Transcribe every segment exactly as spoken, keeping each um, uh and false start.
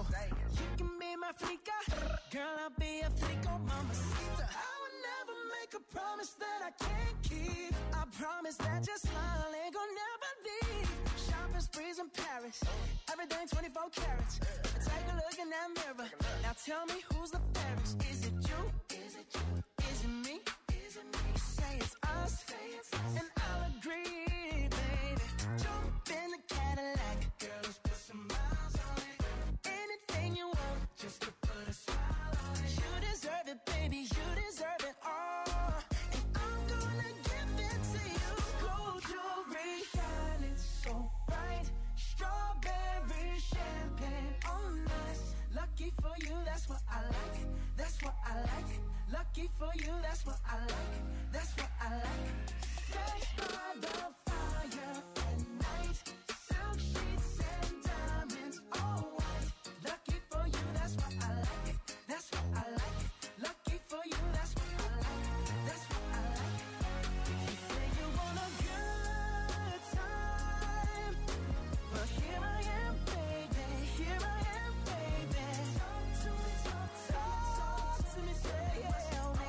You can be my flica, girl, I'll be a flico, mamacita. I would never make a promise that I can't keep. I promise that your smile ain't gonna never leave. Shopping sprees in Paris, everything twenty-four carats. Take a look in that mirror, now tell me who's the fairest. Is it you? Is it you? Is it me? Is it me? Say it's us, and I'll agree, baby. Jump in the Cadillac, girl, let's put some miles on it. Anything you want, just to put a smile on it. You deserve it, baby, you deserve it all. And I'm gonna give it to you. Gold jewelry, shining so bright. Strawberry champagne on us. Lucky for you, that's what I like. That's what I like. Lucky for you, that's what I like. That's what I like. Sex by the fire at night. Silk sheets and diamonds, all white. Lucky for you, that's what I like. That's what I like. Lucky for you, that's what I like. That's what I like. You say you want a good time, but here I am, baby. Here I am, baby. Talk to me, talk to me, talk to me, say tell me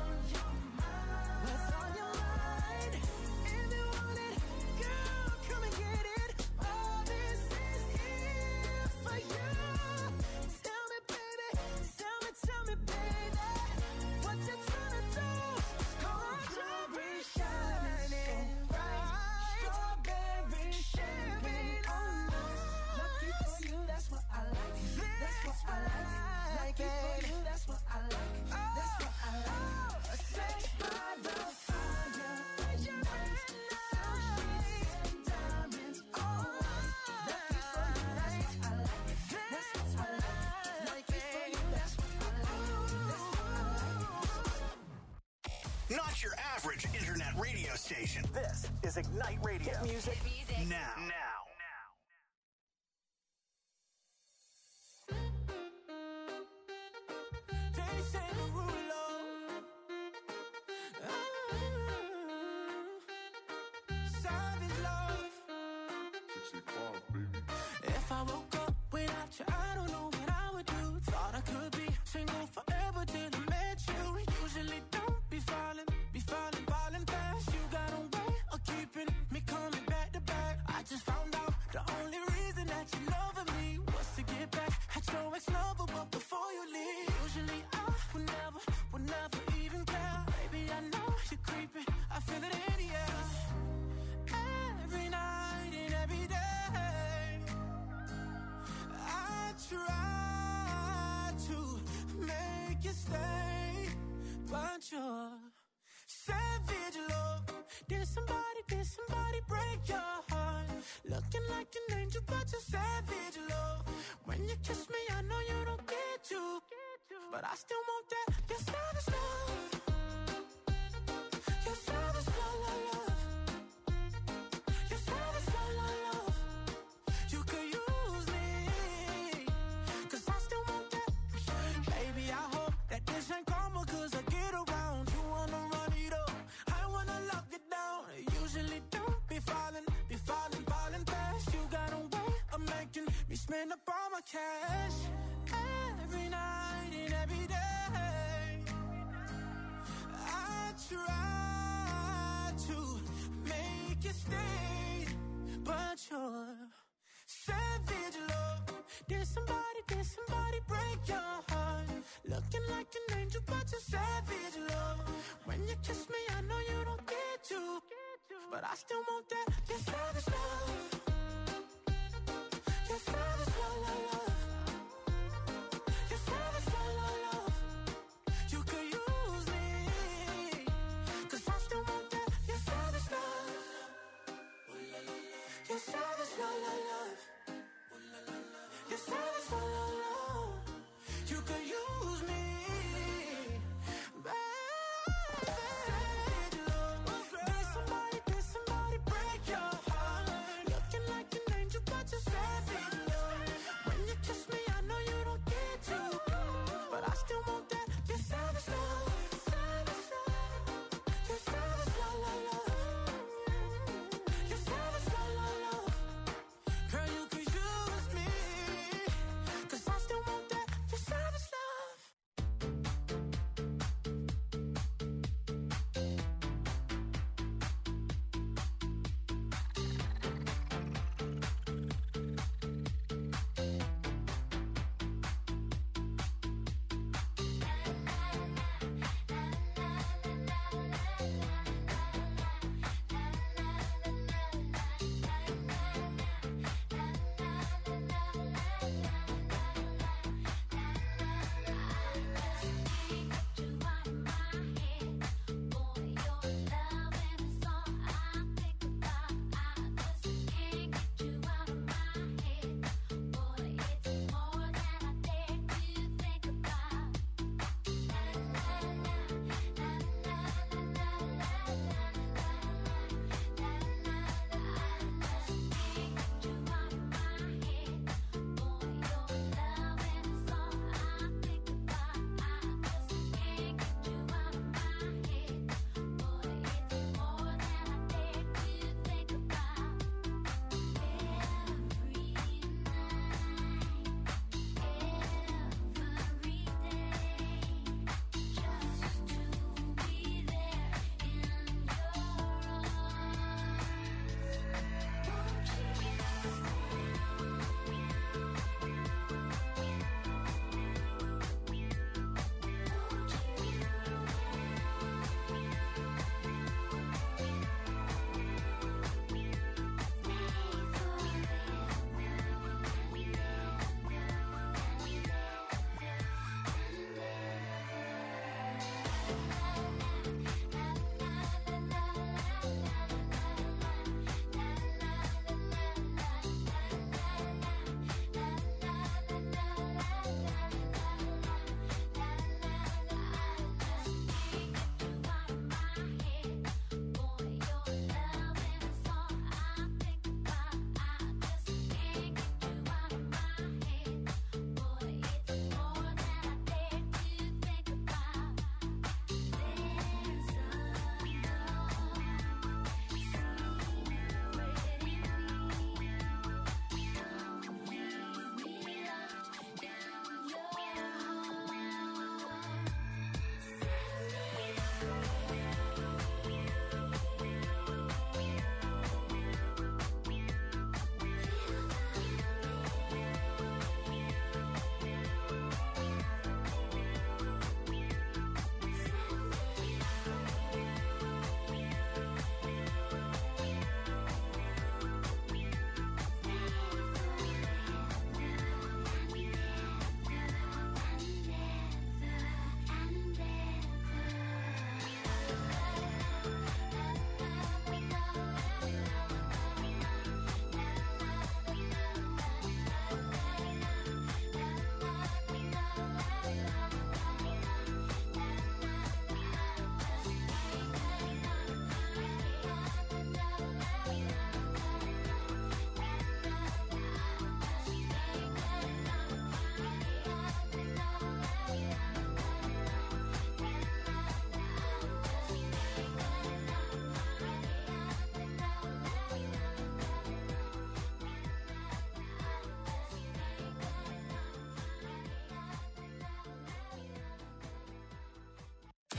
what's on your mind. If you want it, girl, come and get it. All this is here for you. Tell me, baby, tell me, tell me, baby, what you tryna do? Gold jewelry shining bright, strawberry champagne on us. Lucky for you, that's what I like. That's what I like. Lucky for you, that's what I like. That's what I like. Sex by the fire at night. Silk sheets and diamonds all white. Lucky for you, that's what I like. That's what I like. Lucky for you, that's what I like. That's what I like. Not your average internet radio station. This is Ignite Radio. Music now. Now. They say the rule of savage love. If I woke up without you, I don't know what I would do. Thought I could be single forever till I met you. Usually don't be falling, be falling, falling fast. You got a way of keeping me coming back to back. I just found out the only reason that you loving me was to get back at your ex-lover, but before you leave, usually I would never, would never even care. Baby, I know you're creeping, I feel it in the air. Every night and every day, I try to make you stay, but you're savage love. Did somebody, did somebody break your heart? Looking like an angel, but you're savage love. When you kiss me, I know you don't get to, but I still want that. You're savage love. You're savage love, love, love. You're savage love, love, love. You could use me, 'cause I still want that. Baby, I hope that this ain't karma, 'cause I get around. You wanna run it up, I wanna lock it down. Usually don't be falling, be falling, falling fast. You got a way of making me spend up all my cash. Every night and every day, I try to make you stay, but you're savage love. Did somebody, did somebody break your heart? Looking like an angel, but you're savage love. When you kiss me, I know you don't get to, but I still want that. You're savage love. You're savage love, love, love. You're savage love, love, love. You could use me, 'cause I still want that. You're savage love. You're savage love, love, love. You're savage love, love, love. You could use me, baby. Savage love. Did somebody, did somebody break your heart? Looking like an angel, but you're savage love. When you kiss me, I know you don't get to, but I still want that. You're savage love. Savage love. You're savage love, love, love. You're savage love, love, love.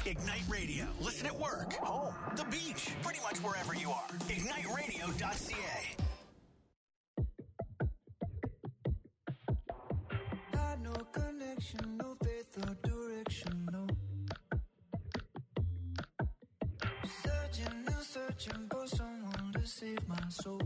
Ignite Radio. Listen at work, home, the beach, pretty much wherever you are. ignite radio dot c a. Got no connection, no faith or direction, no. Searching and searching for someone to save my soul.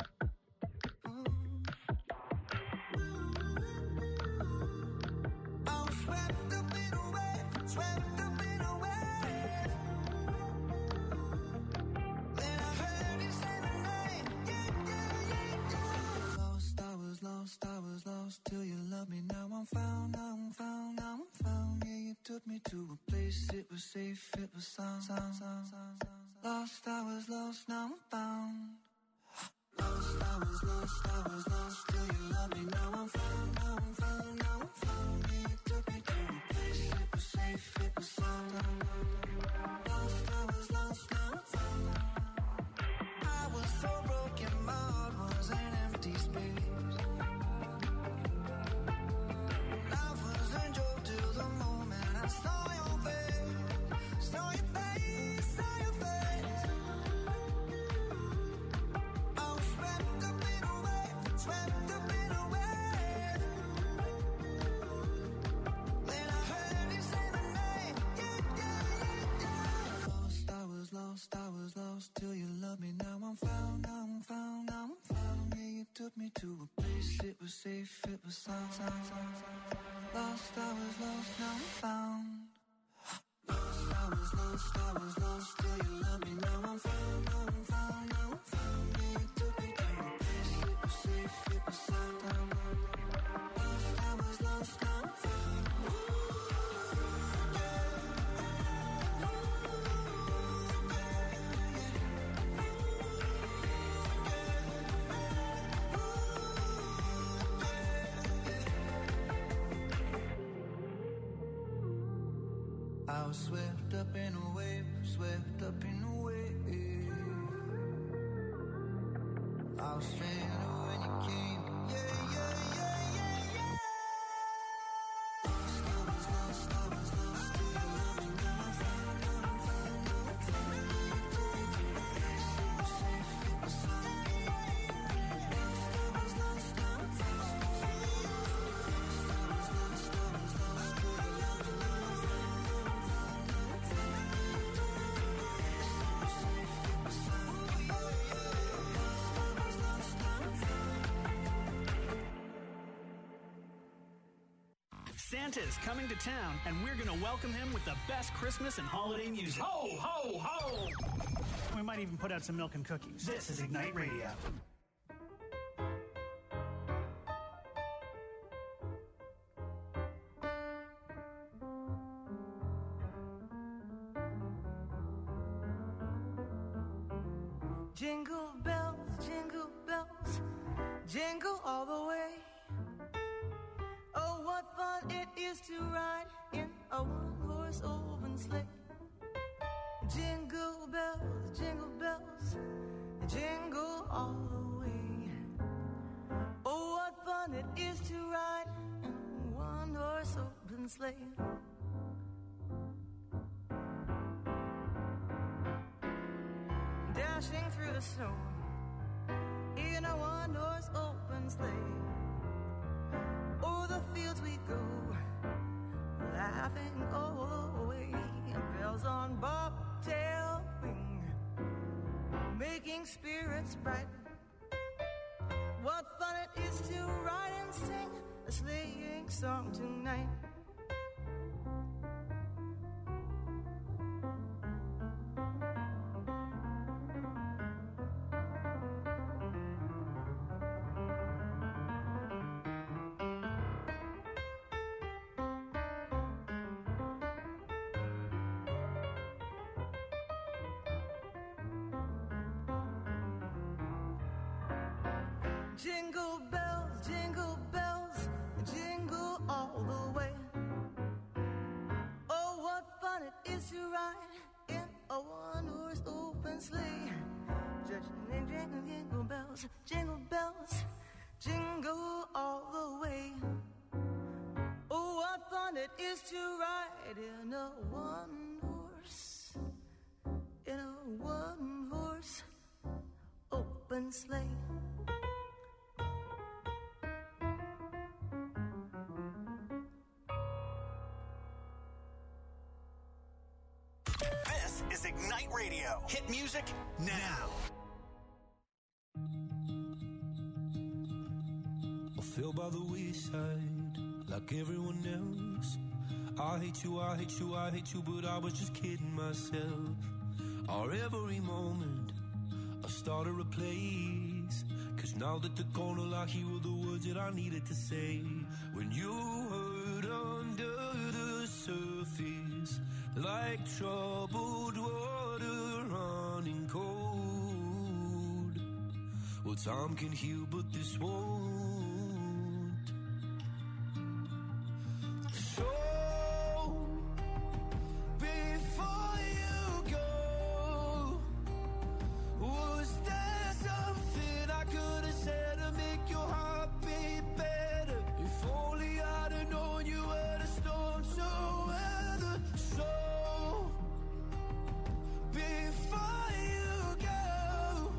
Lost, I was lost till you loved me. Now I'm found, now I'm found, now I'm found. Yeah, you took me to a place, it was safe, it was sound, sound, sound, sound, sound. Lost, I was lost, now I'm found. Lost, I was lost, I was lost till you loved me. Now I'm found, now I'm found, now I'm found. Yeah, you took me to a place, it was safe, it was sound, sound, sound. Lost, I was lost, now I'm found. I was so broken, my heart was an empty space. Saw your face, saw your face, saw your face. I was swept up in a wave, swept up in a wave. Then I heard you say my name, yeah, yeah, yeah, yeah. Lost, I was lost, I was lost till you loved me. Now I'm found, now I'm found, now I'm found. Yeah, you took me to a place, it was safe, it was sound, sound, sound, sound. Lost, I was lost, now I'm found. Lost, I was lost, I was lost till you loved me. Now I'm found, now I'm found, now I'm found. Yeah, you took me to a place, it was safe, it was sound, sound. Lost, I was lost, now I'm found. I was swept up in a wave, swept up in a wave. I was stranded when you came, yeah, yeah, yeah, yeah, yeah. Lost, I was lost, I was lost till you loved me. Now I'm found, now I'm found, now I'm found. You took me to a place, it was safe, it was sound. Lost, I was lost, now I'm found. Lost, I was lost, I was lost till you loved me. Now I'm found. Santa's coming to town, and we're going to welcome him with the best Christmas and holiday music. Ho, ho, ho! We might even put out some milk and cookies. This is Ignite Radio. Jingle bells, jingle bells, jingle all the way. Oh, what fun it is to ride in a one-horse open sleigh. Jingle bells, jingle bells, jingle all the way. Oh, what fun it is to ride in a one-horse open sleigh. Dashing through the snow in a one-horse open sleigh. O'er the fields we go, laughing all the way. Bells on bobtail ring, making spirits bright. What fun it is to ride and sing a sleighing song tonight. Jingle bells, jingle bells, jingle all the way. Oh, what fun it is to ride in a one-horse open sleigh. Jingle, jingle, jingle bells, jingle bells, jingle all the way. Oh, what fun it is to ride in a one-horse sleigh. This is Ignite Radio. Hit music now. I fell by the wayside like everyone else. I hate you, I hate you, I hate you, but I was just kidding myself. Our every moment I started a place, cause now that they're gone, all I hear were the words that I needed to say. When you hurt under the surface, like troubled water running cold. Well, time can heal, but this won't. So before you go, was there something I could have said to make your heart beat better? If only I'd have known you were the storm to weather. So before you go,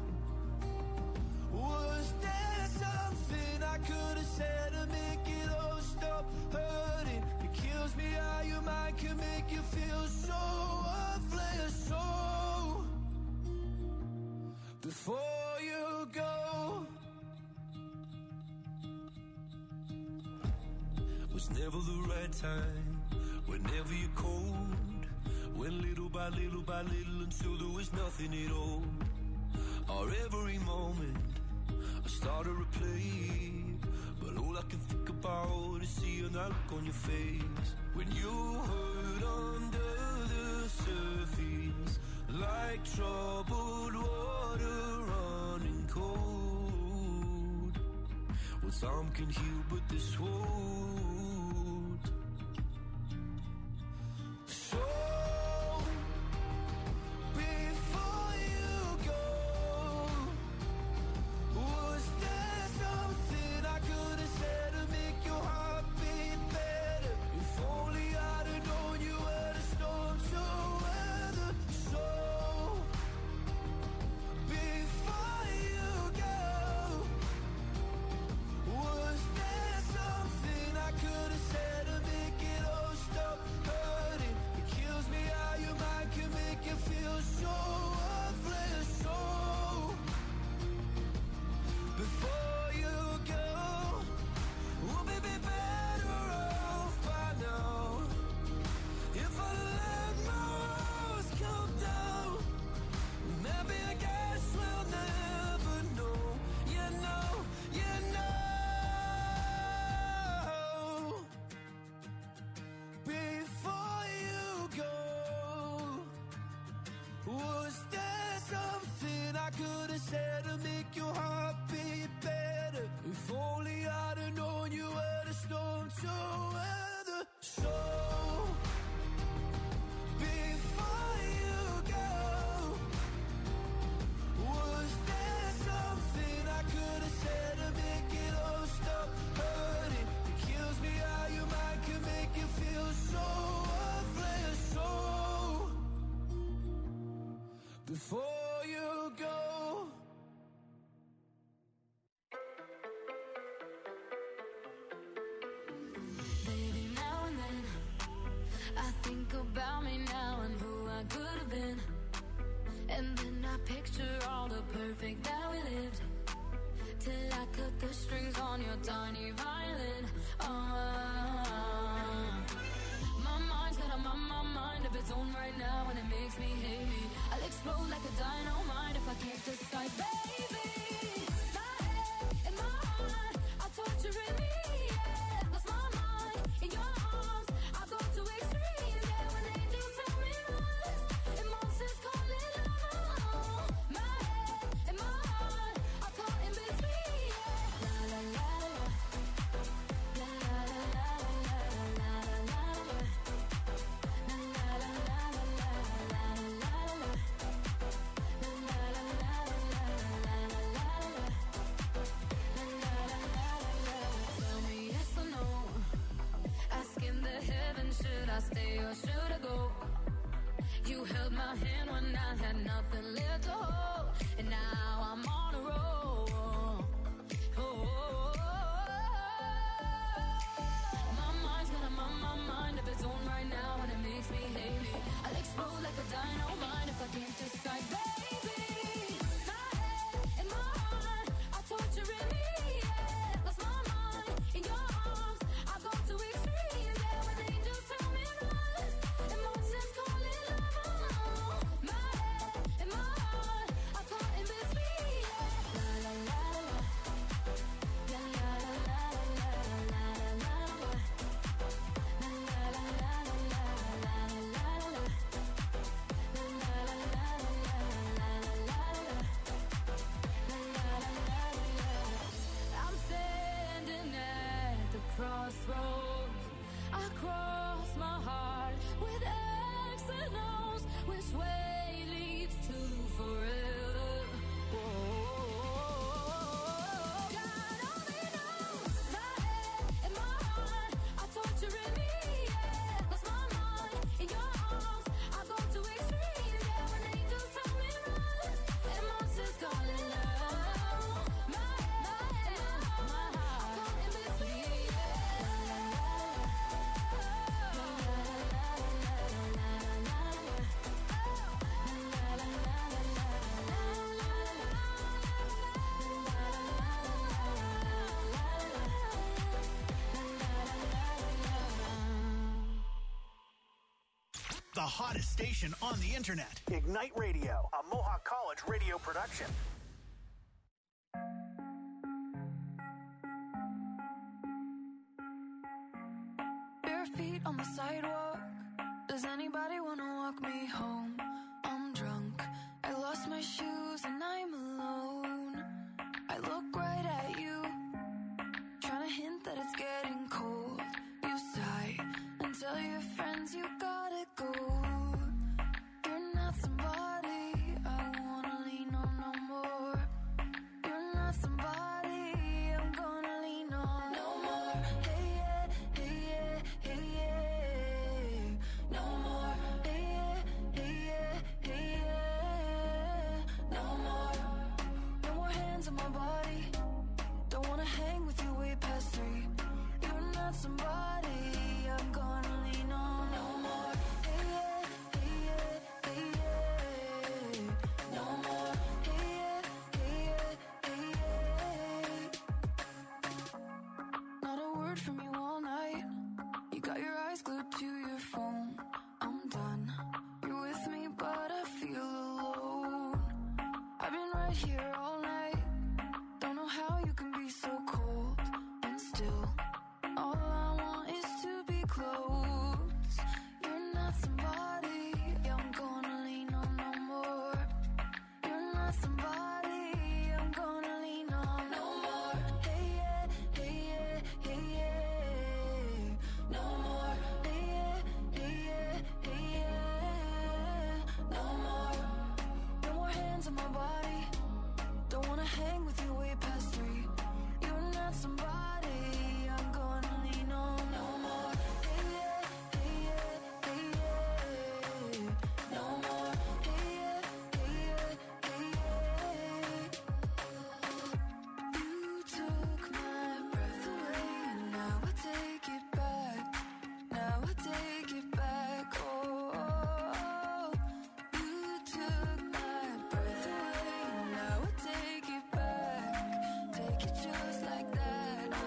was there something I could have said to make it all stop hurting? It kills me how your mind can make you feel so worthless. So before you go, was never the right time, whenever you're cold, went little by little by little until there was nothing at all. Our every moment I started to play, but all I can think about is seeing that look on your face. When you hurt under the surface, like troubled water running cold. Well, time can heal, but this won't. So before you go, was there something I could have said to make your heart beat better? If only I'd have known you were the storm to weather. So before you go, was there something I could have said to make it all stop hurting? It kills me how your mind can make you feel so worthless. So before you go, we'll be be better off by now. If I let my walls come down, maybe I guess we'll never know. You know, you know. Before you go, was there something I could have said to make your heart beat better? If only I'd have known you were the storm to weather. So before you go, was there something I could have said to make it all stop hurting? It kills me how your mind can make you feel so worthless. So before you go. Baby, now and then I think about me now and who I could have been. And then I picture all the perfect that we lived, till I cut the strings on your tiny violin. Ah, my mind's got a my, my mind of its own right now, and it makes me hate me. I'll explode like a dynamite if I can't decide, baby. My head and my heart are torturing me, yeah. Lost my mind in your arms, I go to extremes, yeah. When angels tell me run, and monsters call it love. My head and my heart are caught in between, yeah. La la la la, la la la la la la la la. Should I stay or should I go? You held my hand when I had nothing left to hold, and now I'm on a roll. hottest station on the internet. Ignite Radio, a Mohawk College radio production. Bare feet on the sidewalk. Does anybody want to walk me home? I'm drunk. I lost my shoes and I'm alone. I look right at you, trying to hint that it's getting cold. You sigh and tell your friends you gotta go. You're not somebody I wanna lean on no more. You're not somebody I'm gonna lean on no more. Hey yeah, hey yeah, hey yeah. No more. Hey yeah, hey yeah, hey yeah. No more. No more hands on my body. Don't wanna hang with you way past three. You're not somebody I'm gonna lean on no more. Hey yeah, hey yeah, hey yeah. No more. Hey yeah, hey yeah, hey yeah. Not a word from you all night. You got your eyes glued to your phone. I'm done. You're with me, but I feel alone. I've been right here all night. Don't know how you can be so cold and still. All I want is to be close. You're not somebody I'm gonna lean on no more. You're not somebody I'm gonna lean on no more. Hey yeah, hey yeah, hey yeah. No more. Hey yeah, hey yeah, hey yeah. No more. No more hands on my body. Don't wanna hang with you way past three. You're not somebody I'm gonna lean on no more. Hey yeah, hey yeah, hey yeah. No more. Hey yeah, hey yeah, hey yeah. You took my breath away, and now I take it back. Now I take it back. Oh, you took my breath away, and now I take it back. Take it just like that. Oh,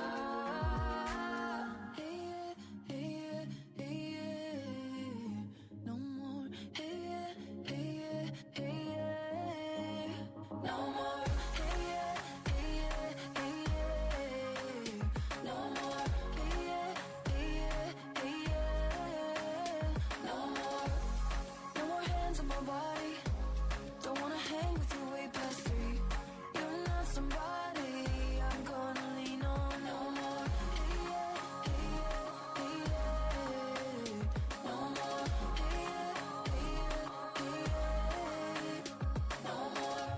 hey yeah, hey yeah, hey yeah. No more. Hey yeah, hey yeah, hey yeah. No more. Hey yeah, hey yeah, hey yeah. No more. Hey yeah, hey yeah, hey yeah. No more. No more hands on my body. Don't wanna hang with you way past three. You're not somebody I'm gonna lean on no more. Hey yeah, hey yeah, hey yeah. No more. Hey yeah, hey yeah, hey yeah. No more.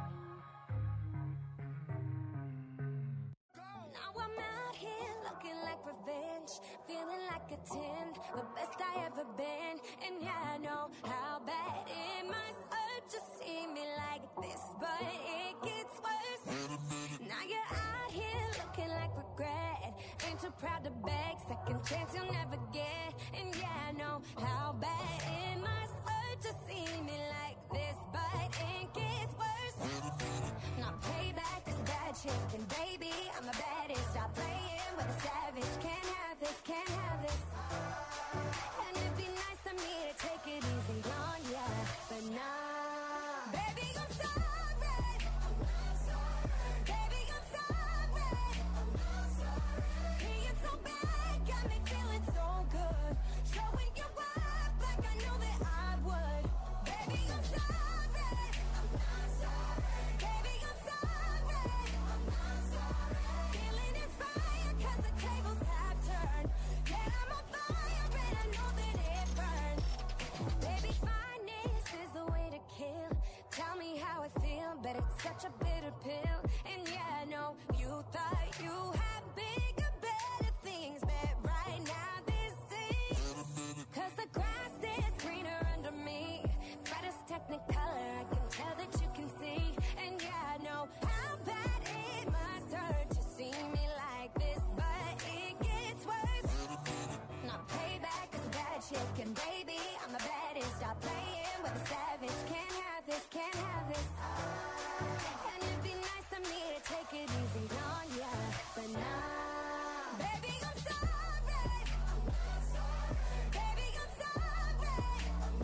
Now I'm out here looking like revenge, feeling like a ten, the best I ever been. And yeah, I know how bad it must hurt to see me like this, but it gets worse. Now you're out here looking like regret, ain't too proud to beg, second chance you'll never get. And yeah, I know how bad it must hurt to see me like this, but it gets worse. Now payback is bad shit, and baby, I'm the baddest. Stop playing with a savage. Can't have this, can't have this. And it'd be nice of me to take it easy on ya, but nah. Baby, I'm sorry. Baby, I'm sorry. Being so bad got me feeling so good. Showing you up like I know that I would. Baby, I'm sorry. Baby, I'm sorry. Feeling inspired 'cause the tables have turned. Yeah, I'm on fire and I know that it burns. Baby, fineness is the way to kill. Tell me how I feel, but it's such a bitter pill. And yeah, I know you thought you had bigger, better things, but right now this is 'cause the grass is greener under me. Brightest technicolor, I can tell that you can see. And yeah, I know how bad it must hurt to see me like this, but it gets worse. Now payback is bad shit, and baby, I'm the baddest. Stop playing with a savage. Can't have this, can't have this. And it'd be nice of me to take it easy on ya, but nah. Baby, I'm sorry. Baby, I'm sorry.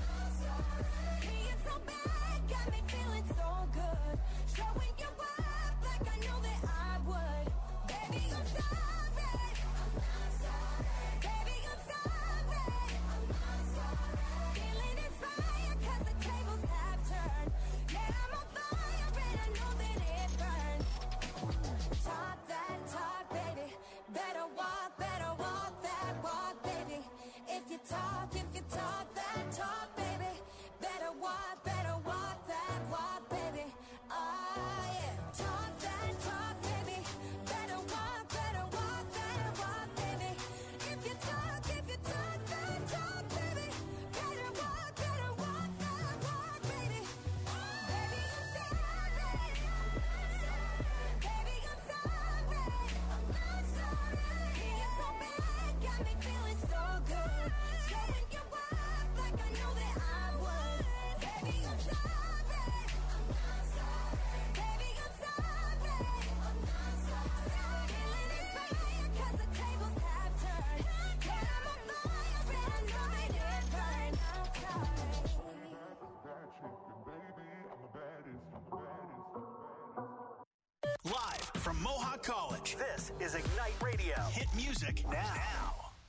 from Mohawk College. This is Ignite Radio. Hit music now. now.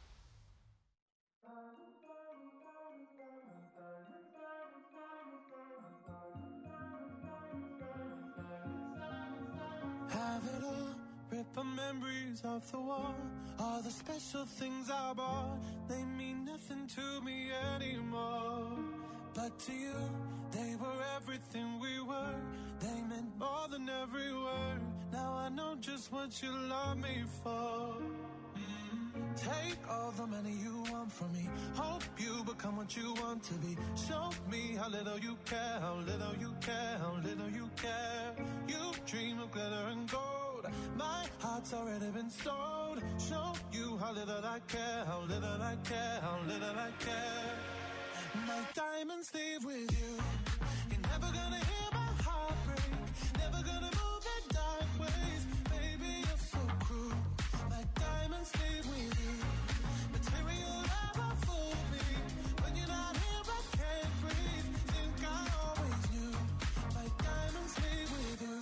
Have it all, rip our memories off the wall. All the special things I bought, they mean nothing to me anymore. But to you, they were everything we were. They meant more than every word. Now I know just what you love me for. Mm. Take all the money you want from me. Hope you become what you want to be. Show me how little you care, how little you care, how little you care. You dream of glitter and gold. My heart's already been sold. Show you how little I care, how little I care, how little I care. My diamonds leave with you. You're never gonna hear my heart break. Never gonna move in dark ways. Baby, you're so cruel. My diamonds leave with you. Material never fooled me. When you're not here, I can't breathe. Think I always knew. My diamonds leave with you.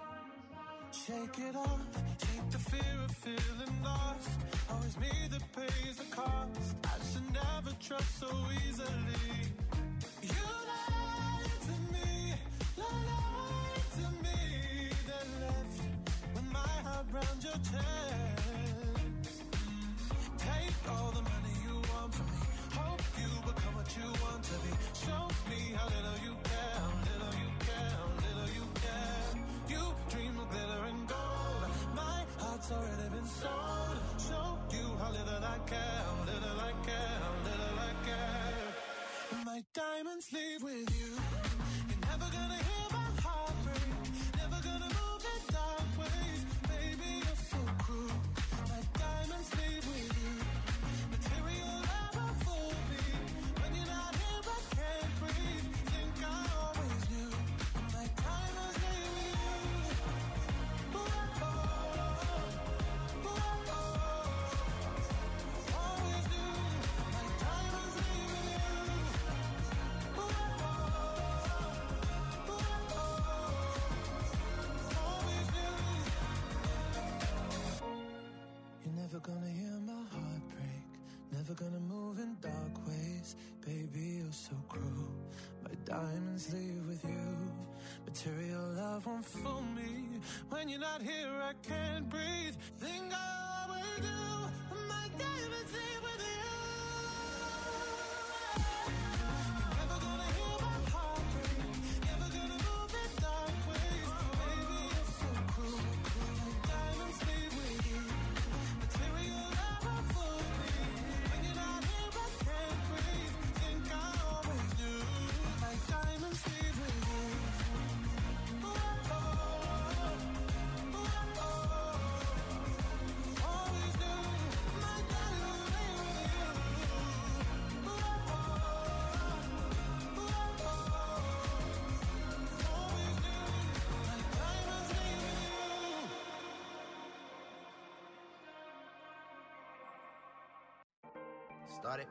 Shake it off. Shake the fear of feeling lost. Always me that pays the cost. I should never trust so easily. You lied to me, lied to me. Then left with my heart round your chest. Take all the money you want from me. Hope you become what you want to be. Show me how little you care, how little you care, how little you care. You dream of glitter and gold. My heart's already been sold. Show you how little I care, how little I care, how little I care. My diamonds leave with you. You're never gonna hear my heart break. Never gonna move in dark ways. Baby, you're so cruel. My diamonds leave with you. Material never fooled me. When you're not here, I can't breathe. Think I always knew. My diamonds leave with you. Ooh, oh, ooh, oh, always knew. My diamonds leave with you. Ooh, oh, ooh, oh, always knew. You're never gonna hear my heart break. Never gonna move in dark ways. Baby, you're so cruel. My diamonds leave with you. Material love won't fool me. When you're not here, I can't breathe. Think I always do. My diamonds leave with you. You're never gonna hear my heart break. Never gonna move in dark ways. Baby, you're so cruel. My diamonds leave with you. Material never fooled me. When you're not here, I can't breathe. Think I always knew. My diamonds leave with you. Ooh, oh, ooh, oh, always knew. My diamonds leave with you. Ooh, oh, ooh, oh, always knew. My diamonds leave with you. Started.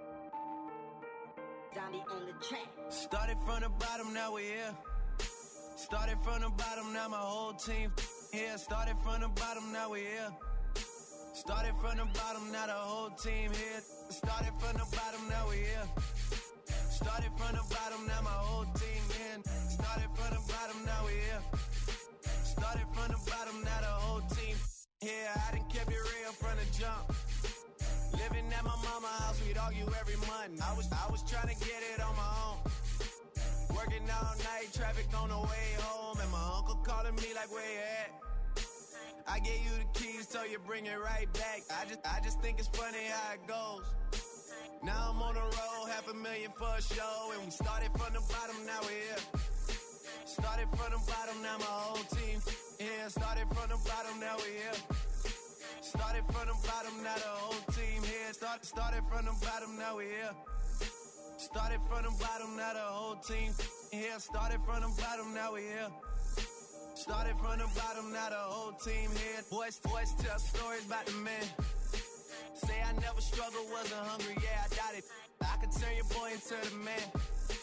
Zombie on the track. Started from the bottom, now we're here. Started from the bottom, now my whole team here. Started from the bottom, now we're here. Started from the bottom, now the whole team here. Started from the bottom, now we're here. Started from the bottom, now my whole team in. Started from the bottom, now we're here. Started from the bottom, now the whole team here. I done kept it real from the jump. Living at my mama's house, we'd argue every month. I was I was trying to get it on my own. Working all night, traffic on the way home, and my uncle calling me like, where you at? I gave you the keys, so you bring it right back. I just I just think it's funny how it goes. Now I'm on the road, half a million for a show, and we started from the bottom, now we're here. Started from the bottom, now my whole team here. Started from the bottom, now we're here. Started from the bottom, now the whole team here. Start, started from the bottom, now we're here. Started from the bottom, now the whole team here. Started from the bottom, now we're here. Started from the bottom, now the whole team here. Boys, boys tell stories about the men. Say I never struggled, wasn't hungry, yeah, I doubt it. I could turn your boy into the man.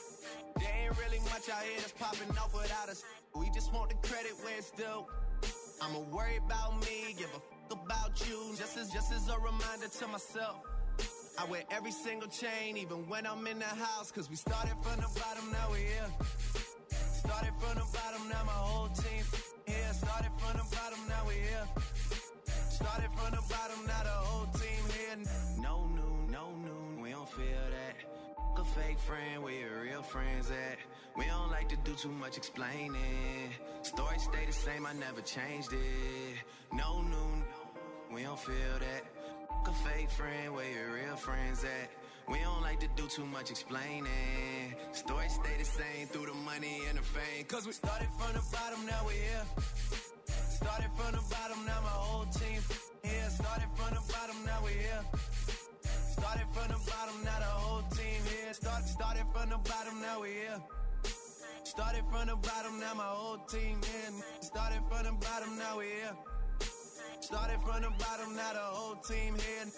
There ain't really much out here that's popping off without us. We just want the credit where it's due. I'ma worry about me, give a fuck about you. Just as, just as a reminder to myself. I wear every single chain, even when I'm in the house. Cause we started from the bottom, now we're here. Started from the bottom, now my whole team here. Started from the bottom, now we're here. Started from the bottom, now the whole team here. No noon, no noon, we don't feel that. A fake friend, where your real friends at? We don't like to do too much explaining. Story stay the same, I never changed it. No noon, we don't feel that. A fake friend, where your real friends at? We don't like to do too much explaining. Story stay the same through the money and the fame. Cause we started from the bottom, now we're here. Started from the bottom, now my whole team here. Started from the bottom, now we're here. Started from the bottom, now the whole team here. Start, started from the bottom, now we're here. Started from the bottom, now my whole team here. Started from the bottom, now we're here. Started from the bottom, now the whole team here.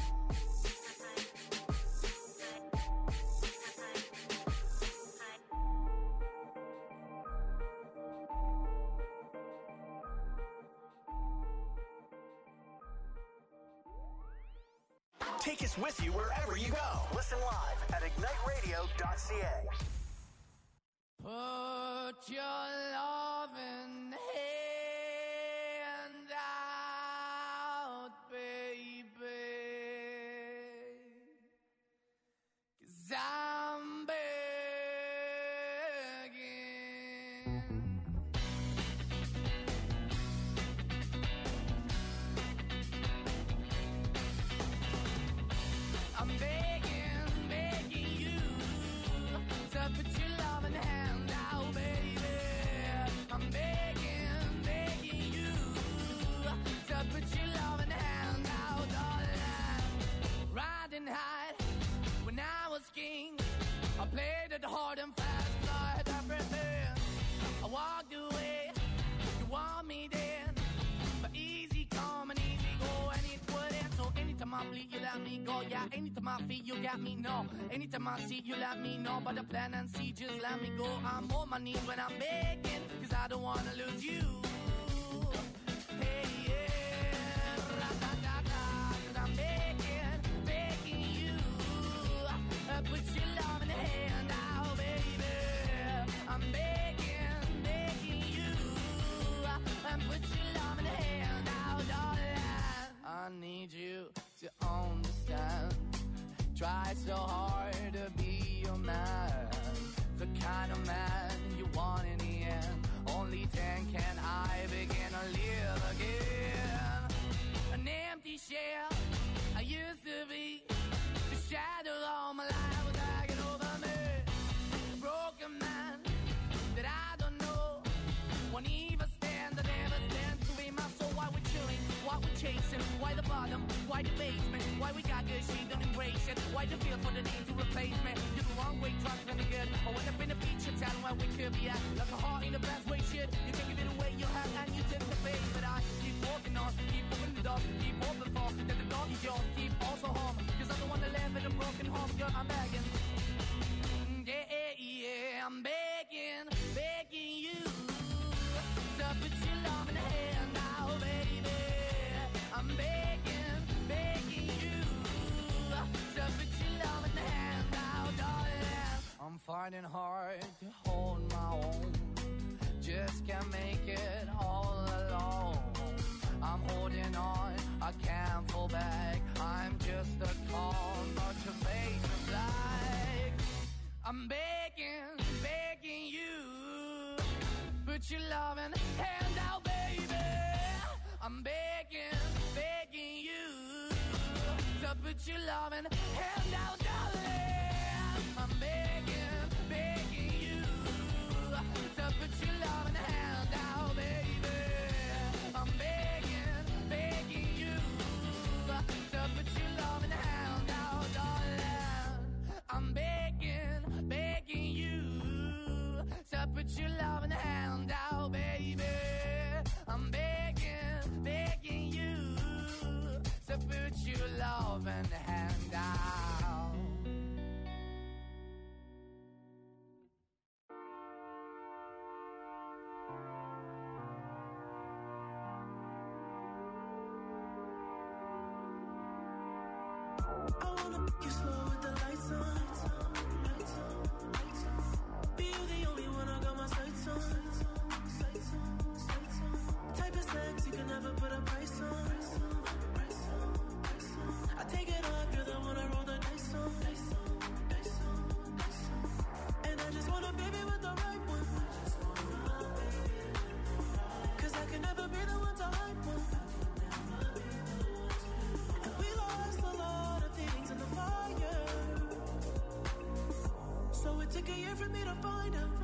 Take us with you wherever you go. Listen live at ignite radio dot c a. Put your loving hand out, baby, 'cause I'm begging. I'm begging, begging you to put your loving hand out, baby. I'm begging, begging you to put your loving hand out, darling. Riding high when I was king, I played it hard and fast, 'cause I had everything. I walked away, you want me then, but easy come and easy go, and it wouldn't. So anytime I bleed, you let me go. Yeah, anytime I feel, you got me, no. Anytime I see, you let me know. But the plan and see, just let me go. I'm on my knees when I'm begging, 'cause I don't wanna lose you. Hey, yeah, ra-da-da-da, 'cause I'm begging, begging you. Uh, put your love in the hand out, baby. I'm begging, begging you. Uh, and put your love in the hand out, darling. I need you to understand. Try so hard to be your man, the kind of man you want in the end. Only then can I begin to live again. An empty shell I used to be, the shadow all my life was hanging over me. A broken man that I don't know, won't even stand, I never stand to be my soul. Why we're chilling, why we're chasing, why the bottom, why the basement, why we got good, she don't embrace it, why the feel for the need to replace me. You're the wrong way, trying to be good. I went up in the feature town where we could be at, like a heart in the best way, shit. You can give it away, you have, and you tend to pay. But I keep walking on, keep moving the door, keep open for that the dog is yours, keep also home, 'cause I'm the one that live in a broken home, girl, I'm begging. Yeah, yeah, I'm begging, begging you to put your love in the hand now, baby. I'm begging, begging you to put your love in the hand now, darling. I'm finding hard to hold my own, just can't make it all alone. I'm holding on, I can't fall back. I'm just a call, but your face is black. I'm begging, begging you, put your loving hand out, baby. I'm begging, begging you to put your loving hand out, darling. I'm begging, begging you to put your loving hand out, baby. I'm begging, begging you to put your loving hand out, darling. I'm begging, begging you to put your loving hand out, baby. I'm begging, begging you to put your loving hand out. on. Be you the only one I got my sights on. Type of sex you can never put a price on. I take it off, you're the one I roll the dice on. And I just want a baby with the right one. Cause I can never be the one to like one. And we lost a lot of things in the fire. So it took a year for me to find out.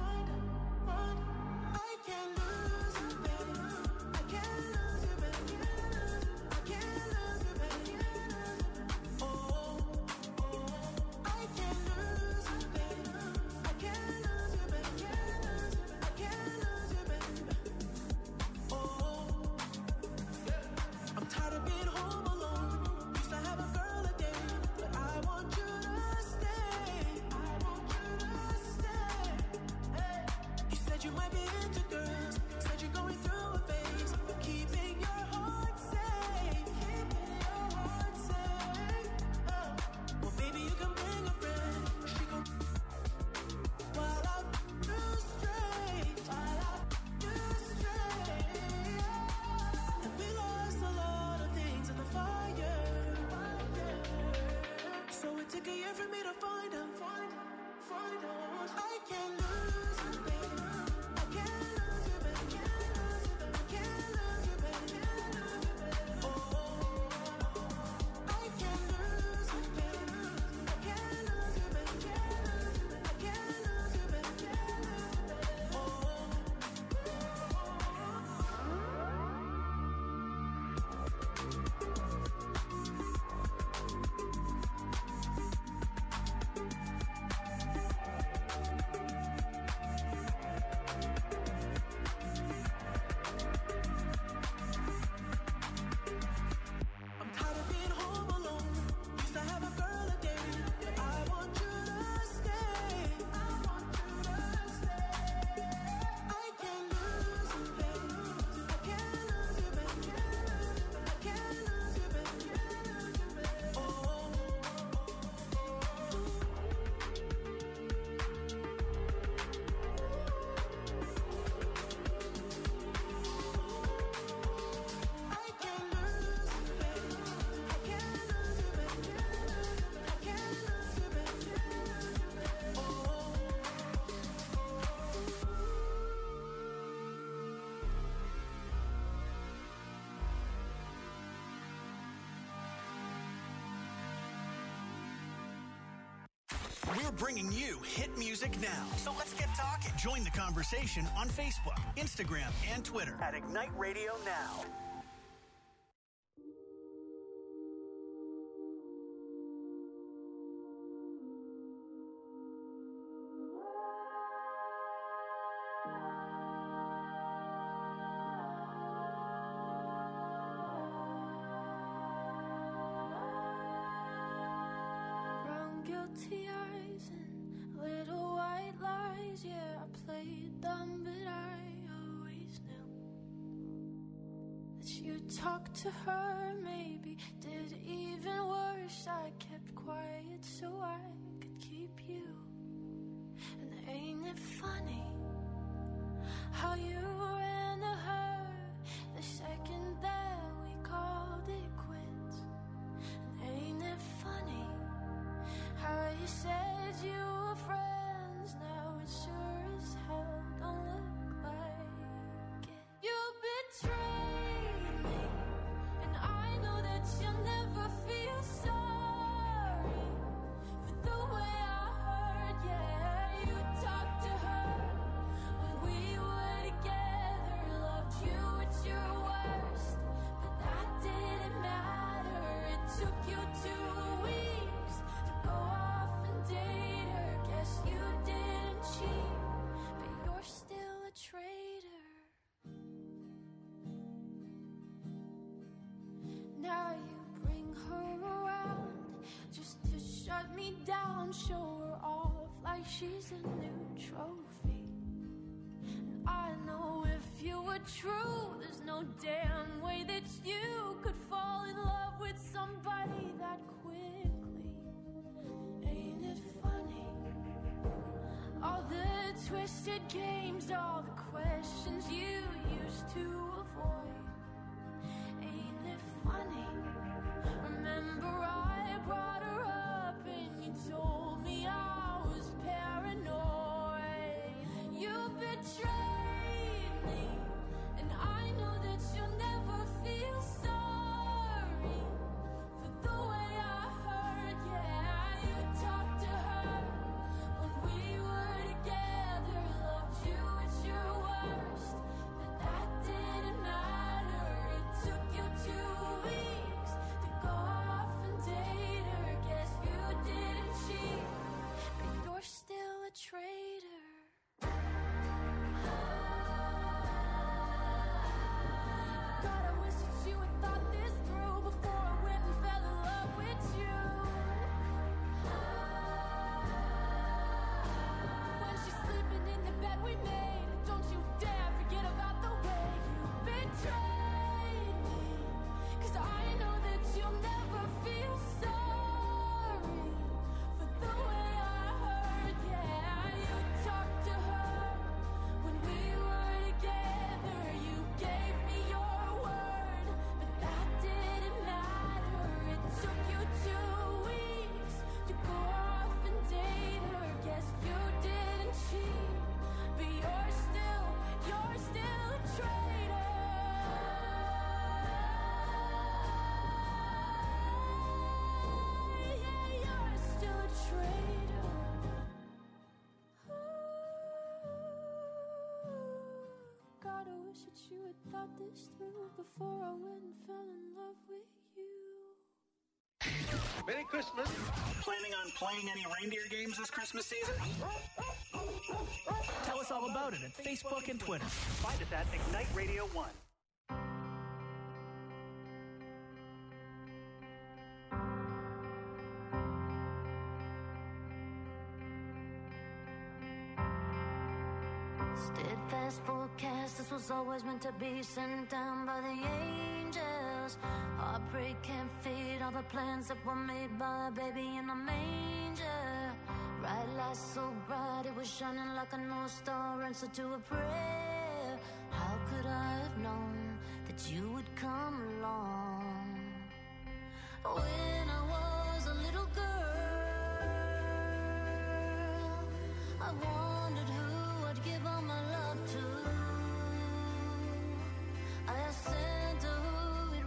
I can't lose you, baby. I can't lose you, baby. I can't lose you, baby. Oh, oh, I can't lose you, baby. I can't lose you, baby. I can't lose you, baby. Oh, I'm tired of being home alone. Used to have a girl a day, but I want you to stay. I want you to stay. Hey. You said you might be into girls. Said you're going through a phase. Keeping your heart safe. Keeping your heart safe. Oh. Well, baby, you can bring a friend. She gon' while I do straight. While I do straight. And we lost a lot of things in the fire. So it took a year for me to find out. Find out. Find out. I can't lose you, baby. I can't lose you, baby. I can't lose you, baby. Oh, I can't lose you, baby. I can't lose you, baby. I can't lose you, baby. Oh. I'm tired of being home alone. Used to have a girl a day, but I want you to stay. I want you to stay. I can't lose you, baby. I can't lose you, baby. I can't lose you, baby. Oh. I can't lose you, baby. I can't lose you, baby. I can't lose you, baby. Oh. We're bringing you hit music now. So let's get talking. Join the conversation on Facebook, Instagram, and Twitter. At Ignite Radio Now. Brown guilty eyes and little white lies. Yeah, I played dumb, but I always knew that you talked to her. Maybe did even worse. I kept quiet so I could keep you. And ain't it funny how you ran to her the second that we called it quits? And ain't it funny how you said you were friends? Now it sure as hell don't look like it. You betrayed me, and I know that you'll never feel sorry for the way I heard. Yeah, you talked to her when we were together, loved you at your worst, but that didn't matter. It took you two weeks to go off and date her. Guess you didn't cheat, but you're still a traitor. Now you bring her around just to shut me down, show her off like she's a new trophy. And I know if you were true, there's no damn way that you could fall in love with somebody that quickly. Ain't it twisted games, all the questions you used to avoid. Ain't it funny? Remember I brought her up and you told me I was paranoid. You betrayed me, and I know that you'll never feel sorry for the way I hurt. Yeah, you talked to her when we were together, loved you at your worst, but that didn't matter. It took you two weeks to go off and date her. Guess you didn't cheat, but you're still a traitor. God, I wish that you had thought this through before I went and fell in love with you. When she's sleeping in the bed we made, don't you dare forget about the way you betrayed me. 'Cause I know that you'll never feel sorry for the way I hurt. Yeah, you talked to her when we were together. You gave me your word, but that didn't matter. It took you two weeks to go off and date her. Guess you didn't cheat, but you're still, you're still a traitor. Yeah, you're still a traitor. God, I wish that you had thought this through before I went and fell in love with you. Merry Christmas. Planning on playing any reindeer games this Christmas season? Tell us all about it at Facebook and Twitter. Find us at Ignite Radio one. Steadfast forecast, this was always meant to be sent down by the angels. Heartbreak can't fade all the plans that were made by a baby in a manger. Bright light so bright, it was shining like a North Star, answer to a prayer. How could I have known that you would come along? When I was a little girl, I wondered who I'd give all my love to. I asked Santa who he'd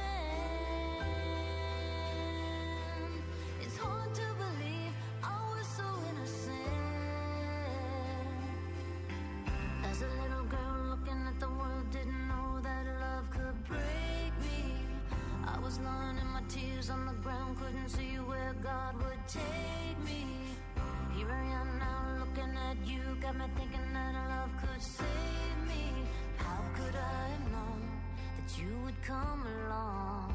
recommend. It's hard to believe I was so innocent. As a little girl looking at the world, didn't know that love could break me. I was learning my tears on the ground, couldn't see where God would take me. Here I am now looking at you, got me thinking that love could save me. How could I have known that you would come along?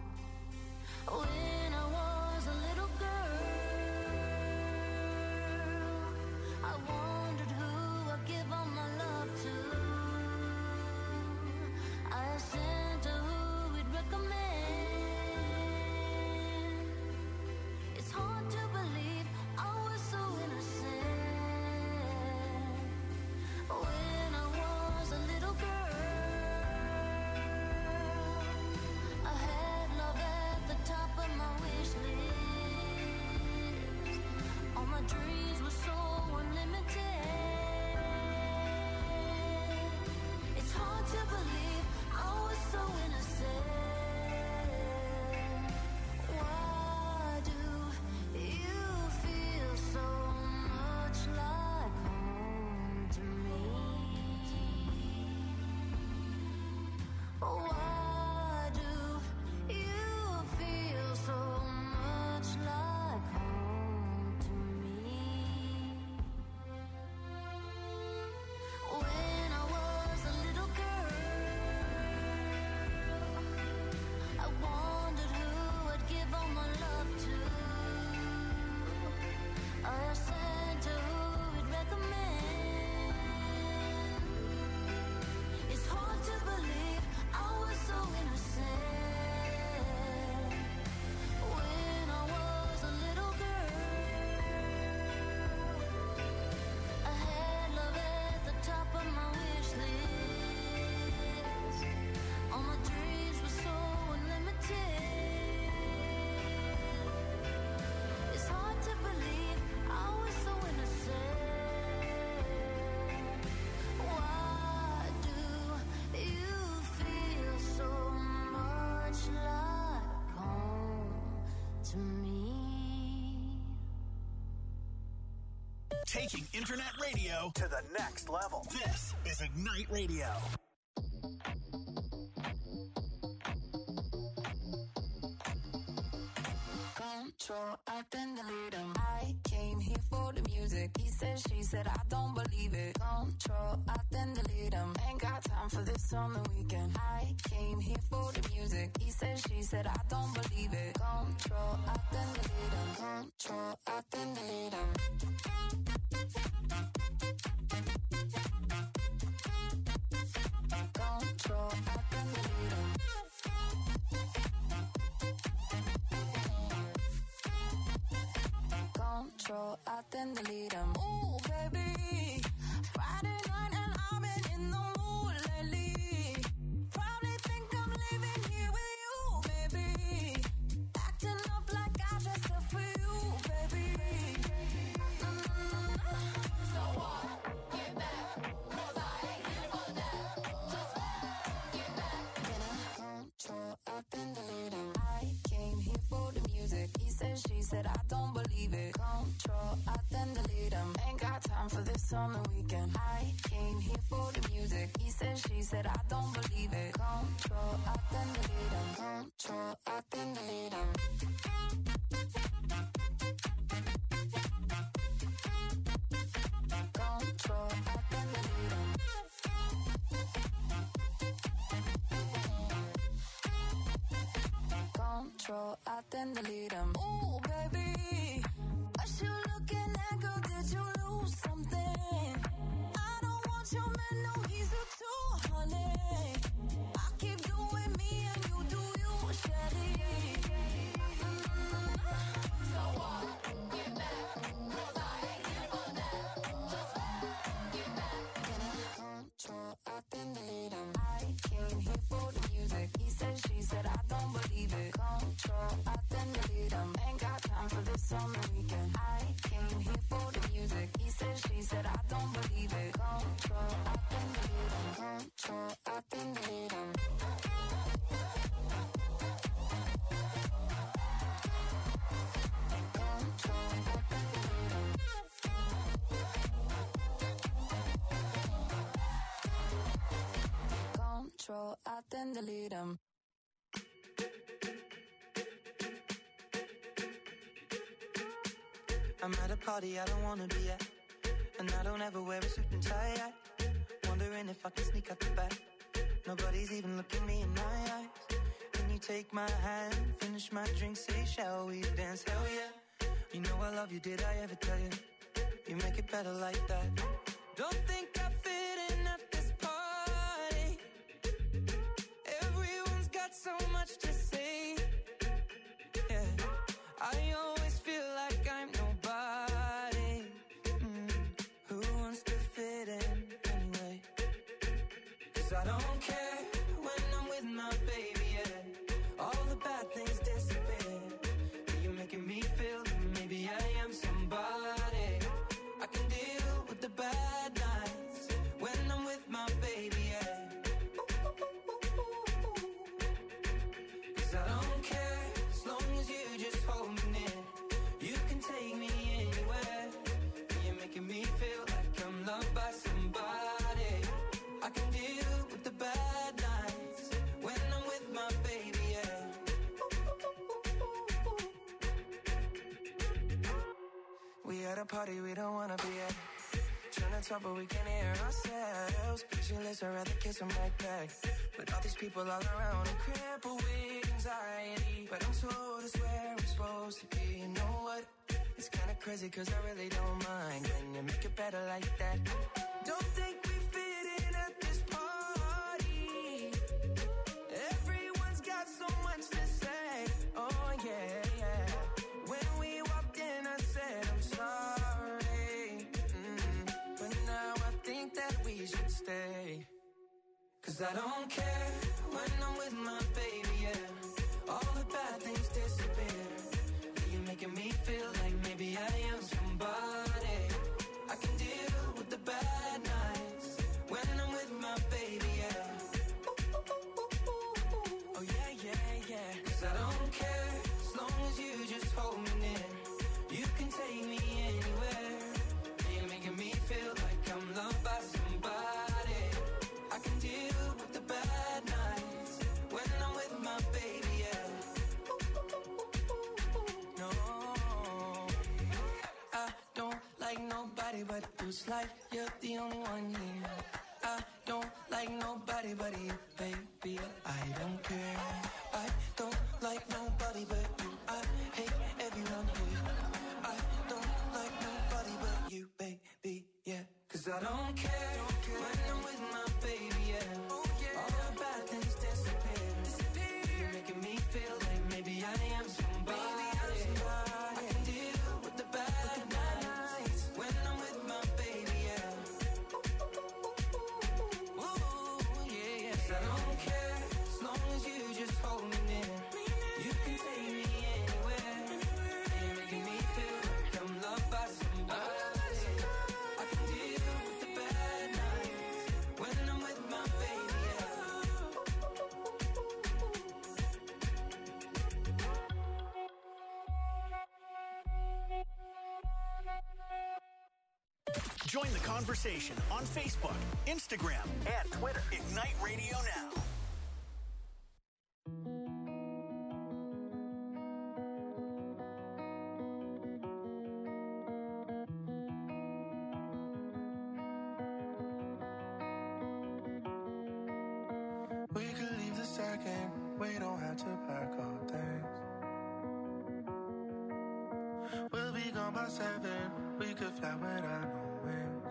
When I was a little girl, I wondered who I'd give all my love to. I asked Santa who he'd recommend. It's hard to believe I was so innocent. When I was a little girl, I had love at the top of my wish list. All my dreams were so unlimited. internet radio to the next level. This is Ignite Radio. Control, I then delete him. I came here for the music. He said, she said, I don't believe it. Control, I then delete him. Ain't got time for this on the weekend. I came here for the music. He said, she said, I don't believe it. Control, I then delete him. Control, I then delete him. Control, I then delete him. Control, I then delete him. Ooh, baby, Friday night and I've been in the mood lately. Probably think I'm leaving here with you, baby. Acting up like I dressed up for you, baby. Mm-hmm. So what? Get back, 'cause I ain't here for that. Just get back. Then I control, I then delete him. I came here for the music. He said, she said, I don't believe it. Control, I then delete him. Ain't got time for this on the weekend. I came here for the music. He said, she said, I don't believe it. Control, I then delete him. Control, I then delete him. Control, I then delete him. Control, I then delete him. Ooh, baby, what you looking at, girl? Did you lose something? I don't want your man, no, he's a two, honey. I keep doing me and you do you, Shelly. Mm-hmm. So what? Get back, 'cause I ain't here for that. Just get back. Then I control, I then delete him. I came here for the music. He said, she said, I don't believe it. Control, I then delete him. Ain't got time for this on the weekend. I came here for the music. He said, she said, I don't believe it. Control, I then delete him. Control, I then delete him. Control, I then delete him. Control, I then delete him. I'm at a party I don't wanna be at, and I don't ever wear a suit and tie yet. Wondering if I can sneak out the back. Nobody's even looking me in my eyes. Can you take my hand, finish my drink, say shall we dance? Hell yeah. You know I love you, did I ever tell you? You make it better like that. Don't think I fit in at this party. Everyone's got so much to say. Yeah, I always feel like I'm nobody. Mm, who wants to fit in anyway? 'Cause I don't care when I'm with my baby, yeah. All the bad things disappear. You're making me feel that maybe I am somebody. I can deal with the bad nights when I'm with my baby, yeah. 'Cause I don't care as long as you just hold me near. You can take me anywhere. You're making me feel like I'm loved by somebody. I can deal with the bad nights when I'm with my baby, yeah. We at a party we don't wanna be at. Trying to talk but we can't hear ourselves. Pictureless, I'd rather kiss them right back. But all these people all around, I'm crippled with anxiety. But I'm told it's where I'm supposed to be. You know what? It's kinda crazy 'cause I really don't mind when you make it better like that. Don't think we fit in at this party. Everyone's got so much to say. Oh yeah, yeah. When we walked in I said I'm sorry. Mm, but now I think that we should stay. 'Cause I don't care when I'm with my baby, yeah. All the bad things disappear. You're making me feel like maybe I am somebody. I can deal with the bad nights when I'm with my baby, yeah. Oh yeah, yeah, yeah. 'Cause I don't care as long as you just hold me near. You can take me anywhere. You're making me It's like you're the only one here. I don't like nobody but you, baby. I don't care. I don't like nobody but you. I hate everyone here. I don't like nobody but you, baby, yeah. Cause I don't care, don't care. When I'm with my baby, yeah. Oh, yeah. All the bad things disappear. disappear. You're making me feel like maybe I am somebody. Maybe I'm somebody. I can deal with the bad nights when I'm with my baby, yeah. Ooh, yeah, yes. I don't care as long as you just hold me near. You can take me anywhere. You're making me feel like I'm loved by somebody. I can deal with the bad nights when I'm with my baby, yeah. Join the conversation on Facebook, Instagram, and Twitter. Ignite Radio Now. We could leave the second, we don't have to pack our things. We'll be gone by seven, we could fly without no wings.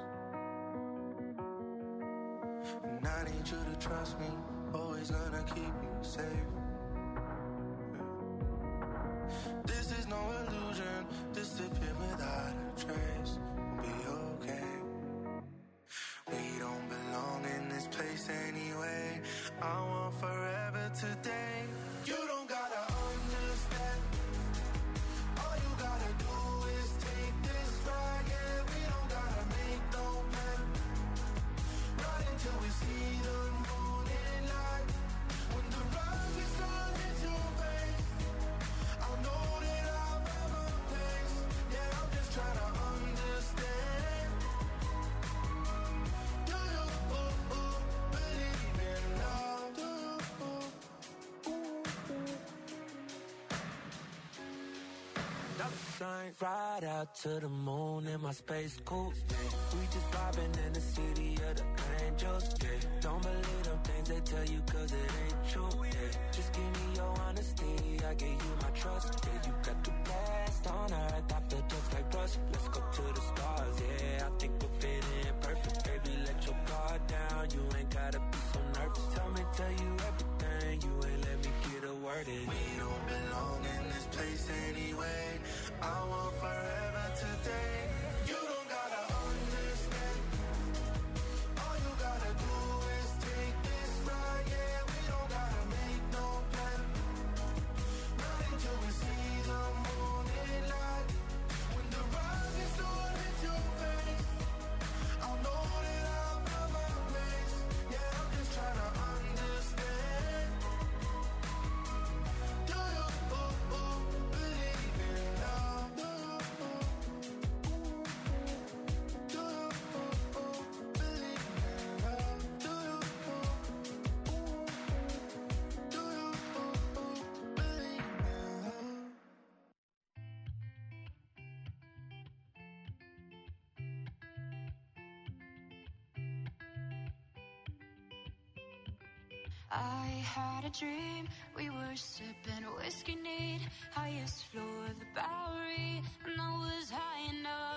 And I need you to trust me, always gonna keep you safe. This is no illusion, disappear without a trace. We'll be okay. We don't belong in this place anyway. I want forever today. You don't gotta understand. All you gotta do is take this ride. Yeah, we don't gotta make no plan. Right until we see the morning light. When the rise is on into your face, I'll know that I'll have a place. Yeah, I'm just trying to understand. Do you ooh, ooh, believe in love? Do you ooh, ooh, ooh. Dollar sign, ride out to the moon in my space coupe. We just vibing in the city of the angels. Yeah. Don't believe them things they tell you cause it ain't true. Yeah. Just give me your honesty, I give you my trust. Yeah, you got the best on earth, I feel just like rust. Let's go to the stars, yeah, I think we'll fit in perfect. Baby, let your guard down, you ain't gotta be so nervous. Tell me, tell you everything, you ain't let me get a word in. We don't belong in this place anyway. I want forever today. You don't gotta understand. All you gotta do is take this ride. Yeah, we don't gotta make no plan. Not until we see the morning light. When the rise is on into your face, I'll know that I'll have a place. Yeah, I'm just trying to understand. Do you ooh, ooh, believe in love? Do you ooh, ooh, do you ooh, ooh, believe in love? Do you ooh, ooh, do you ooh, ooh, believe in love? I had a dream, we were sipping whiskey neat, highest floor of the Bowery, and I was high enough.